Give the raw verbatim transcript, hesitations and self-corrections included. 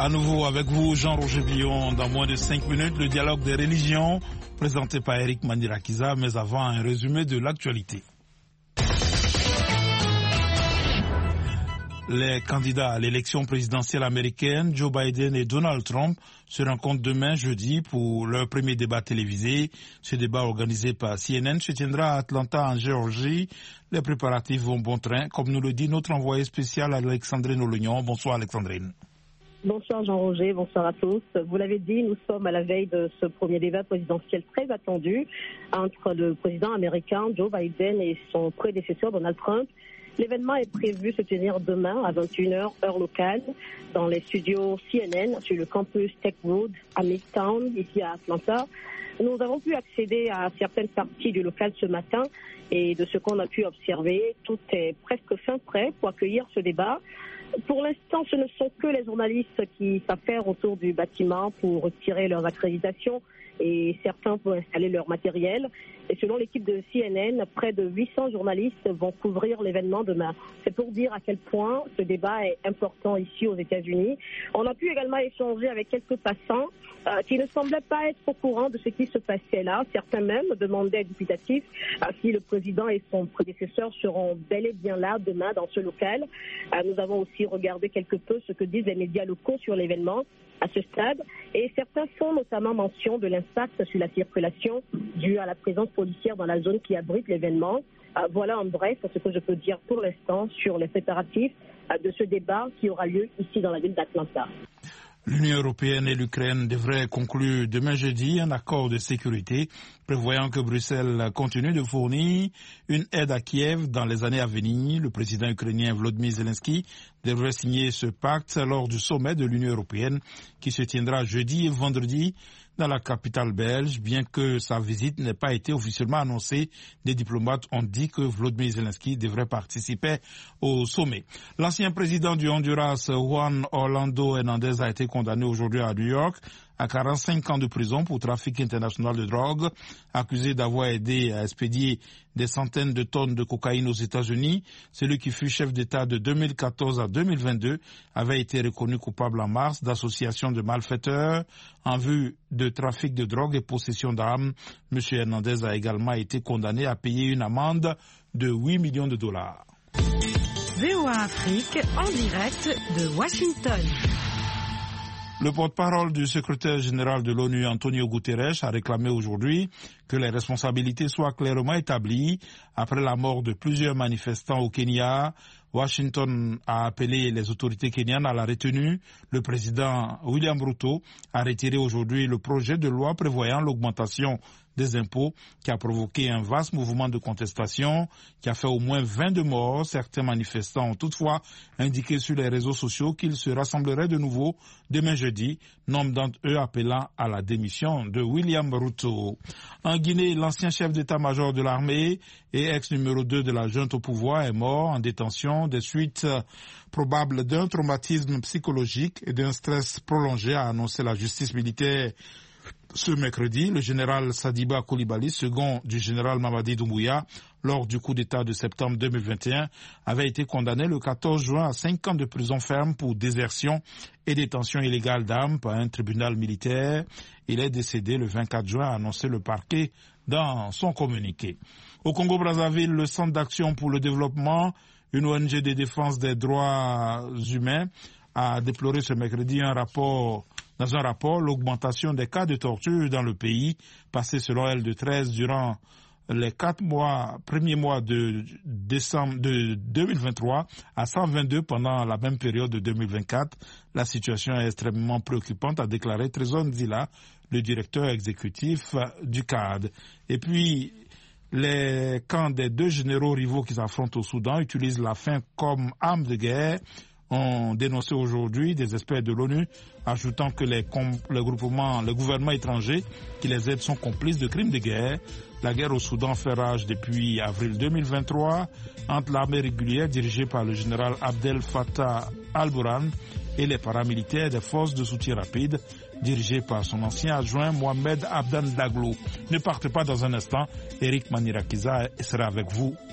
À nouveau avec vous, Jean-Roger Billon, dans moins de cinq minutes, le dialogue des religions, présenté par Eric Manirakiza, mais avant un résumé de l'actualité. Les candidats à l'élection présidentielle américaine, Joe Biden et Donald Trump, se rencontrent demain jeudi pour leur premier débat télévisé. Ce débat organisé par C N N se tiendra à Atlanta, en Géorgie. Les préparatifs vont bon train, comme nous le dit notre envoyé spécial Alexandrine Olognon. Bonsoir Alexandrine. Bonsoir Jean-Roger, bonsoir à tous. Vous l'avez dit, nous sommes à la veille de ce premier débat présidentiel très attendu entre le président américain Joe Biden et son prédécesseur Donald Trump. L'événement est prévu se tenir demain à vingt et une heures, heure locale, dans les studios C N N sur le campus Tech Road à Midtown, ici à Atlanta. Nous avons pu accéder à certaines parties du local ce matin et de ce qu'on a pu observer, tout est presque fin prêt pour accueillir ce débat. Pour l'instant, ce ne sont que les journalistes qui s'affairent autour du bâtiment pour retirer leurs accréditations et certains pour installer leur matériel. Et selon l'équipe de C N N, près de huit cents journalistes vont couvrir l'événement demain. C'est pour dire à quel point ce débat est important ici aux États-Unis. On a pu également échanger avec quelques passants euh, qui ne semblaient pas être au courant de ce qui se passait là. Certains même demandaient dubitatifs euh, si le président et son prédécesseur seront bel et bien là demain dans ce local. Euh, nous avons aussi regardé quelque peu ce que disent les médias locaux sur l'événement à ce stade, et certains font notamment mention de l'impact sur la circulation dû à la présence policière dans la zone qui abrite l'événement. Euh, voilà en bref ce que je peux dire pour l'instant sur les préparatifs euh, de ce débat qui aura lieu ici dans la ville d'Atlanta. L'Union européenne et l'Ukraine devraient conclure demain jeudi un accord de sécurité prévoyant que Bruxelles continue de fournir une aide à Kiev dans les années à venir. Le président ukrainien Volodymyr Zelensky devrait signer ce pacte lors du sommet de l'Union européenne qui se tiendra jeudi et vendredi dans la capitale belge. Bien que sa visite n'ait pas été officiellement annoncée, des diplomates ont dit que Volodymyr Zelensky devrait participer au sommet. L'ancien président du Honduras, Juan Orlando Hernández, a été condamné aujourd'hui à New York à quarante-cinq ans de prison pour trafic international de drogue, accusé d'avoir aidé à expédier des centaines de tonnes de cocaïne aux États-Unis. Celui qui fut chef d'État de deux mille quatorze à deux mille vingt-deux avait été reconnu coupable en mars d'association de malfaiteurs en vue de trafic de drogue et possession d'armes. M. Hernandez a également été condamné à payer une amende de huit millions de dollars. V O A Afrique en direct de Washington. Le porte-parole du secrétaire général de l'ONU, Antonio Guterres, a réclamé aujourd'hui que les responsabilités soient clairement établies après la mort de plusieurs manifestants au Kenya. Washington a appelé les autorités kenyanes à la retenue. Le président William Ruto a retiré aujourd'hui le projet de loi prévoyant l'augmentation des impôts qui a provoqué un vaste mouvement de contestation qui a fait au moins vingt-deux morts. Certains manifestants ont toutefois indiqué sur les réseaux sociaux qu'ils se rassembleraient de nouveau demain jeudi, nombre d'entre eux appelant à la démission de William Ruto. En Guinée, l'ancien chef d'état-major de l'armée et ex-numéro deux de la junte au pouvoir est mort en détention des suites probables d'un traumatisme psychologique et d'un stress prolongé, a annoncé la justice militaire. Ce mercredi, le général Sadiba Coulibaly, second du général Mamadi Doumbouya, lors du coup d'État de septembre deux mille vingt et un, avait été condamné le quatorze juin à cinq ans de prison ferme pour désertion et détention illégale d'armes par un tribunal militaire. Il est décédé le vingt-quatre juin, a annoncé le parquet dans son communiqué. Au Congo-Brazzaville, le Centre d'action pour le développement, une O N G de défense des droits humains, a déploré ce mercredi un rapport Dans un rapport, l'augmentation des cas de torture dans le pays, passé selon elle de treize durant les quatre mois, premiers mois de décembre de deux mille vingt-trois à cent vingt-deux pendant la même période de deux mille vingt-quatre. La situation est extrêmement préoccupante, a déclaré Trésor Nzila, le directeur exécutif du C A D. Et puis, les camps des deux généraux rivaux qui s'affrontent au Soudan utilisent la faim comme arme de guerre, ont dénoncé aujourd'hui des experts de l'ONU, ajoutant que les, les groupements, les gouvernements étrangers qui les aident sont complices de crimes de guerre. La guerre au Soudan fait rage depuis avril deux mille vingt-trois entre l'armée régulière dirigée par le général Abdel Fattah al-Burhan et les paramilitaires des forces de soutien rapide dirigées par son ancien adjoint Mohamed Abdan Daglo. Ne partez pas dans un instant, Eric Manirakiza sera avec vous